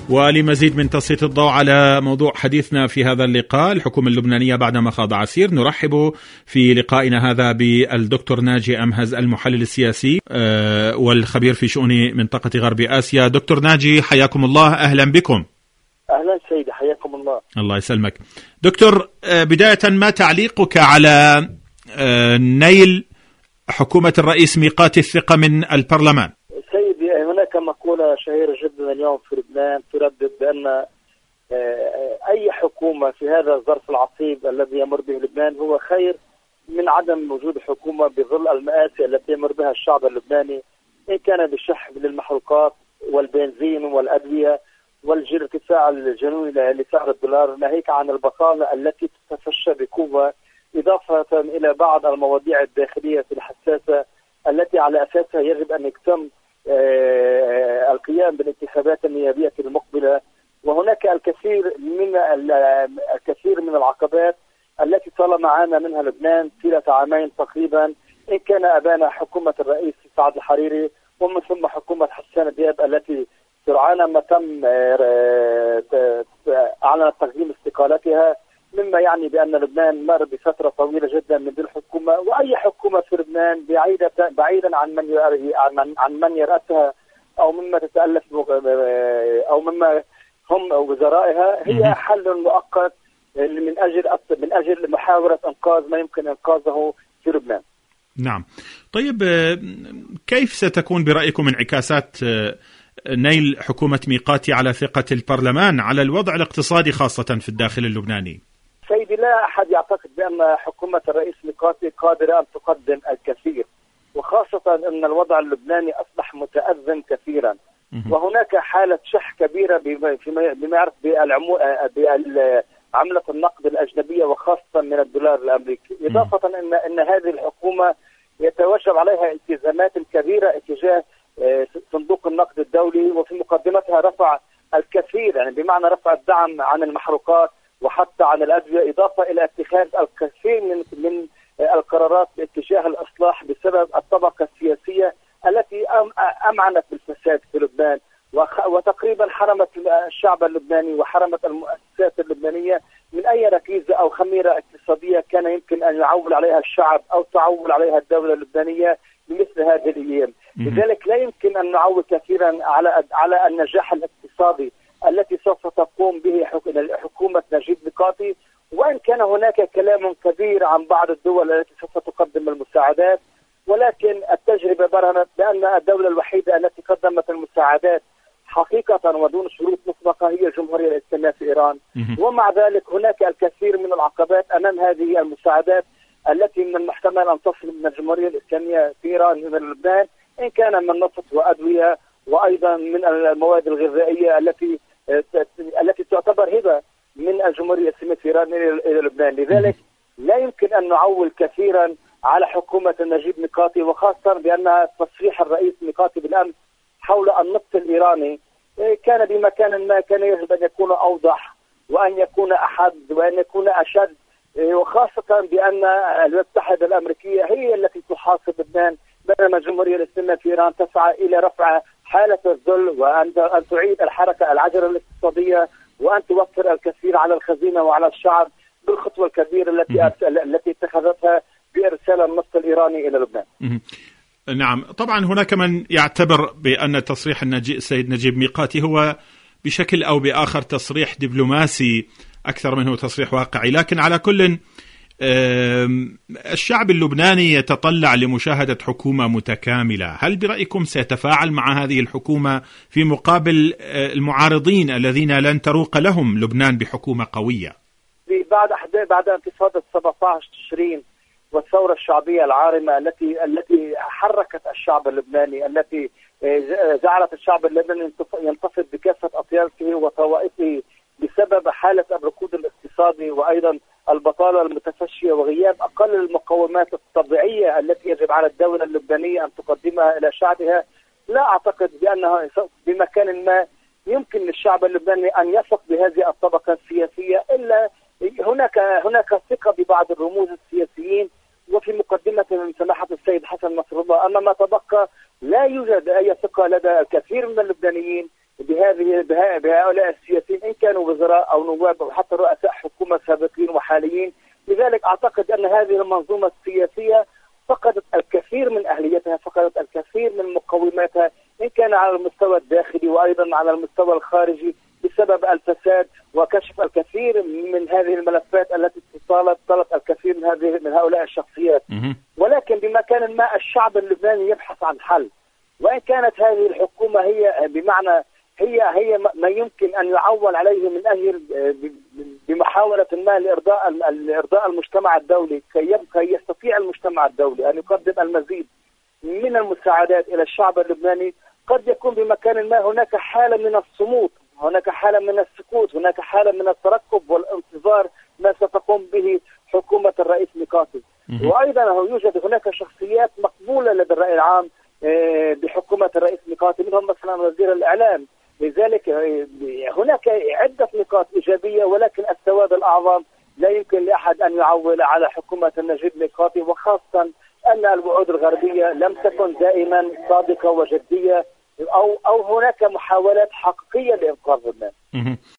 ولمزيد من تسليط الضوء على موضوع حديثنا في هذا اللقاء، الحكومة اللبنانية بعدما خاض عسير، نرحب في لقائنا هذا بالدكتور ناجي أمهز، المحلل السياسي والخبير في شؤون منطقة غرب آسيا. دكتور ناجي، حياكم الله، أهلا بكم. أهلا سيدي، حياكم الله. الله يسلمك. دكتور، بداية ما تعليقك على نيل حكومة الرئيس ميقات الثقة من البرلمان؟ سيدي، هناك مقولة شهيرة جدا اليوم في لبنان تردد بأن أي حكومة في هذا الظرف العصيب الذي يمر به لبنان هو خير من عدم وجود حكومة بظل المآسي التي يمر بها الشعب اللبناني، إن كان بالشحن للمحروقات والبنزين والأدوية والارتفاع الجنوني لسعر الدولار، ناهيك عن البطالة التي تتفشى بقوة، إضافة إلى بعض المواضيع الداخلية الحساسة التي على أساسها يجب أن يتم القيام بالانتخابات النيابية المقبلة. وهناك الكثير من العقبات التي طالما عانى منها لبنان طيلة عامين تقريبا، إن كان أبان حكومة الرئيس سعد الحريري ومن ثم حكومة حسان دياب التي سرعان ما تم أعلنت تقديم استقالتها، مما يعني بأن لبنان مر بفترة طويلة جدا من دون حكومة. وأي حكومة في لبنان بعيدا عن من يرأسها أو مما تتألف أو مما هم وزرائها، هي حل مؤقت من أجل محاولة إنقاذ ما يمكن إنقاذه في لبنان. نعم. طيب، كيف ستكون برأيكم انعكاسات نيل حكومة ميقاتي على ثقة البرلمان على الوضع الاقتصادي خاصة في الداخل اللبناني؟ سيدي، لا أحد يعتقد بأن حكومة الرئيس ميقاتي قادرة أن تقدم الكثير، وخاصة أن الوضع اللبناني أصبح متأزم كثيرا، وهناك حالة شح كبيرة بما يعرف بعملة النقد الأجنبية وخاصة من الدولار الأمريكي، إضافة أن هذه الحكومة يتوجب عليها التزامات كبيرة اتجاه صندوق النقد الدولي، وفي مقدمتها رفع الكثير، يعني بمعنى رفع الدعم عن المحروقات وحتى عن الأدوية، إضافة إلى اتخاذ الكثير من القرارات باتجاه الإصلاح بسبب الطبقة السياسية التي أمعنت بالفساد في لبنان، وتقريبا حرمت الشعب اللبناني وحرمت المؤسسات اللبنانية من أي ركيزة أو خميرة اقتصادية كان يمكن أن يعول عليها الشعب أو تعول عليها الدولة اللبنانية بمثل هذه الأيام. لذلك لا يمكن أن نعول كثيرا على النجاح الاقتصادي التي سوف تقوم به حكومة نجيب ميقاتي، وإن كان هناك كلام كبير عن بعض الدول التي سوف تقدم المساعدات، ولكن التجربة برهنت بأن الدولة الوحيدة التي قدمت المساعدات حقيقة ودون شروط مسبقة هي الجمهورية الإسلامية في إيران. ومع ذلك هناك الكثير من العقبات أمام هذه المساعدات التي من المحتمل أن تصل من الجمهورية الإسلامية في إيران إلى لبنان، إن كان من نفط وأدوية وأيضا من المواد الغذائية التي تعتبر هبة من الجمهورية الإسلامية في إيران إلى لبنان. لذلك لا يمكن أن نعول كثيرا على حكومة نجيب ميقاتي، وخاصة بأن تصريح الرئيس ميقاتي بالأمس حول النفط الإيراني كان بمكان ما كان يجب أن يكون أوضح وأن يكون أحد وأن يكون أشد، وخاصة بأن الولايات المتحدة الأمريكية هي التي تحاصر لبنان، بينما الجمهورية الإسلامية في إيران تسعى إلى رفع حالة الذل وأن تعيد الحركة العجلة الاقتصادية وأن توفر الكثير على الخزينة وعلى الشعب بالخطوة الكبيرة التي اتخذتها بإرسال النفط الإيراني إلى لبنان. نعم، طبعا هناك من يعتبر بأن تصريح السيد نجيب ميقاتي هو بشكل أو بآخر تصريح دبلوماسي أكثر منه تصريح واقعي، لكن على كل الشعب اللبناني يتطلع لمشاهدة حكومة متكاملة. هل برأيكم سيتفاعل مع هذه الحكومة في مقابل المعارضين الذين لن تروق لهم لبنان بحكومة قوية؟ بعد انتفاضة 17 تشرين والثورة الشعبية العارمة التي حركت الشعب اللبناني، التي جعلت الشعب اللبناني ينتفض بكافة أطيافه وطوائفه بسبب حالة الركود الاقتصادي وأيضا البطالة المتفشية وغياب أقل المقومات الطبيعية التي يجب على الدولة اللبنانية أن تقدمها إلى شعبها. لا أعتقد بأنها بمكان ما يمكن للشعب اللبناني أن يثق بهذه الطبقة السياسية، إلا هناك ثقة ببعض الرموز السياسيين وفي مقدمة من سماحة السيد حسن نصر الله. أما ما تبقى لا يوجد أي ثقة لدى الكثير من اللبنانيين بهؤلاء السياسيين إن كانوا وزراء أو نواب أو حتى رؤساء حكومة سابقين وحاليين. لذلك أعتقد أن هذه المنظومة السياسية فقدت الكثير من أهليتها، فقدت الكثير من مقوماتها، إن كان على المستوى الداخلي وأيضا على المستوى الخارجي، بسبب الفساد وكشف الكثير من هذه الملفات التي طالت الكثير من هؤلاء الشخصيات. ولكن بمكان ما الشعب اللبناني يبحث عن حل، وإن كانت هذه الحكومة هي بمعنى هي ما يمكن أن يعول عليه من أجل بمحاولة ما لإرضاء المجتمع الدولي، كي يستطيع المجتمع الدولي أن يقدم المزيد من المساعدات إلى الشعب اللبناني. قد يكون بمكان ما هناك حالة من الصمود، هناك حالة من السكوت، هناك حالة من الترقب والانتظار ما ستقوم به حكومة الرئيس ميقاتي. وأيضا يوجد هناك شخصيات مقبولة لدى الرأي العام بحكومة الرئيس ميقاتي، منهم مثلا وزير الإعلام. لذلك هناك عدة نقاط إيجابية، ولكن السواد الأعظم لا يمكن لأحد أن يعول على حكومة النجيب ميقاتي، وخاصة أن الوعود الغربية لم تكن دائما صادقة وجدية، أو هناك محاولات حقيقية لإنقاذ لبنان.